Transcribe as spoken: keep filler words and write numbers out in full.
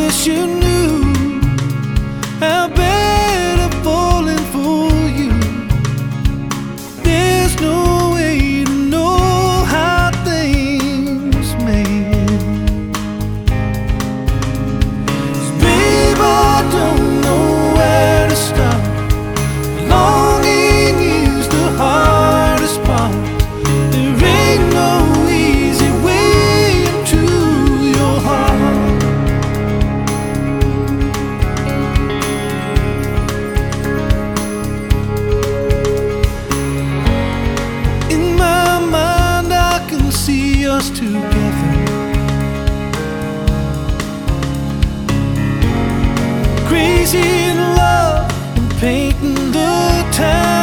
wish you knew how bad I'm falling for you. There's no way to know how things may end. 'Cause babe, I don't know where to start. Longing is the hardest part. There ain't no easy way into your heart. In my mind I can see us together, crazy in love and painting the town.